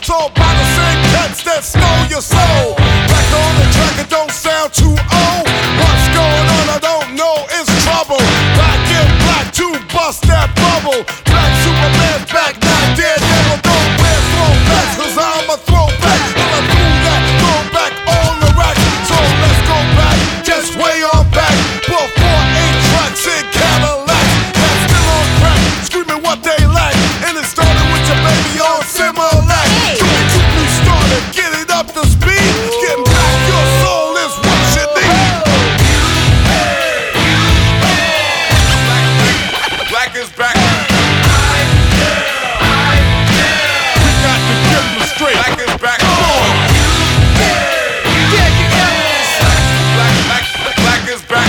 sold by the same cats that stole your soul. Back on the track, it don't sound too old. What's going on? I don't know. It's trouble. Back in black to bust that bubble. Black Superman's back, not dead. Never don't wear throwbacks, 'cause I'm a throwback. And I do that throwback on the rack. So let's go back, just way on back. Before 8 tracks in Cadillacs that's still on crack, screaming what they lack. And it started with your baby on Similac. So it took me started, get it up to speed. Getting back your soul is what you need. Black is back. We got to get them straight. Black is back. Come on. Black is back.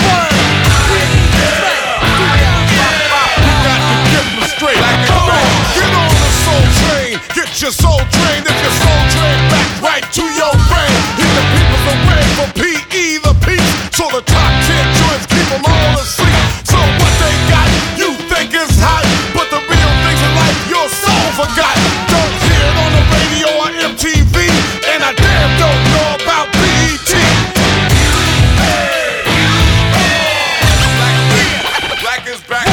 We got to get them straight. Come on. Get on the soul train. Get your soul trained. If your soul train back right to your brain. Hit the people's away from PE the peace. So the top 10 joints keep them all asleep. So what they got, you think is hot, but the real things in life your soul forgot. Don't hear it on the radio or MTV, and I damn don't know about BET. Black is back.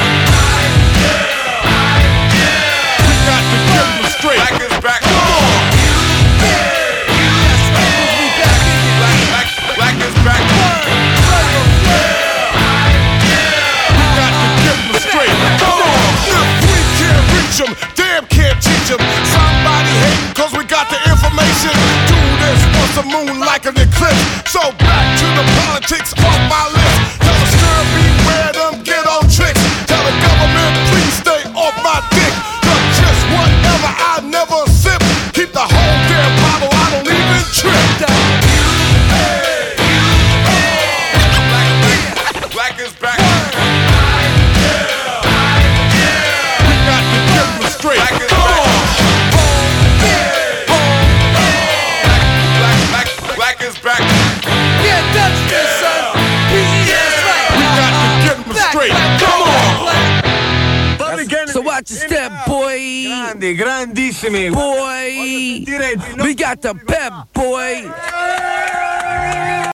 We got to get them straight. Black is back. Come on. Black is back. We got to get them straight. Come on. If we can't reach them, damn can't teach them. Somebody hating 'cause we got the information. Do this once a moon like an eclipse. So back to the politics off my list. Tell the stir beware them get on tricks. Tell the government please stay off my dick. 'Cause just whatever I never sip. Keep the whole damn bottle, I don't even trip. Black is back. We got to get them straight. Black is back. Black is back. Yeah, that's this, son. That's right. We got to get them straight. Come on. So watch your step, boy. Grandi, grandissimi. Boy. We got the pep, boy.